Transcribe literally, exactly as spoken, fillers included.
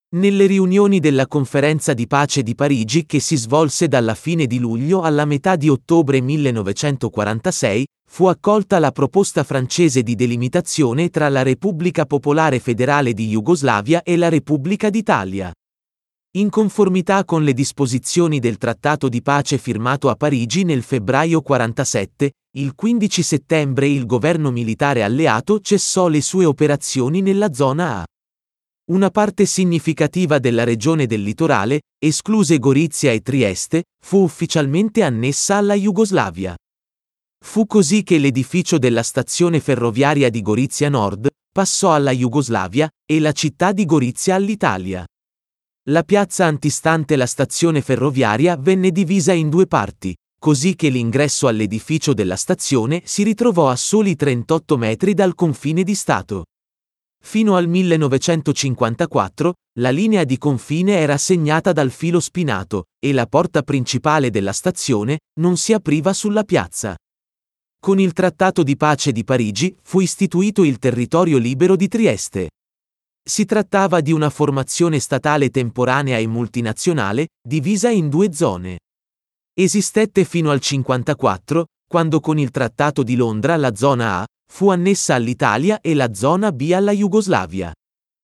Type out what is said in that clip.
Nelle riunioni della Conferenza di pace di Parigi che si svolse dalla fine di luglio alla metà di ottobre millenovecentoquarantasei, fu accolta la proposta francese di delimitazione tra la Repubblica Popolare Federale di Jugoslavia e la Repubblica d'Italia. In conformità con le disposizioni del trattato di pace firmato a Parigi nel febbraio quarantasette, il quindici settembre il governo militare alleato cessò le sue operazioni nella zona A. Una parte significativa della regione del litorale, escluse Gorizia e Trieste, fu ufficialmente annessa alla Jugoslavia. Fu così che l'edificio della stazione ferroviaria di Gorizia Nord passò alla Jugoslavia e la città di Gorizia all'Italia. La piazza antistante la stazione ferroviaria venne divisa in due parti, così che l'ingresso all'edificio della stazione si ritrovò a soli trentotto metri dal confine di Stato. Fino al millenovecentocinquantaquattro, la linea di confine era segnata dal filo spinato, e la porta principale della stazione non si apriva sulla piazza. Con il Trattato di pace di Parigi fu istituito il territorio libero di Trieste. Si trattava di una formazione statale temporanea e multinazionale, divisa in due zone. Esistette fino al cinquantaquattro, quando con il Trattato di Londra la zona A fu annessa all'Italia e la zona B alla Jugoslavia.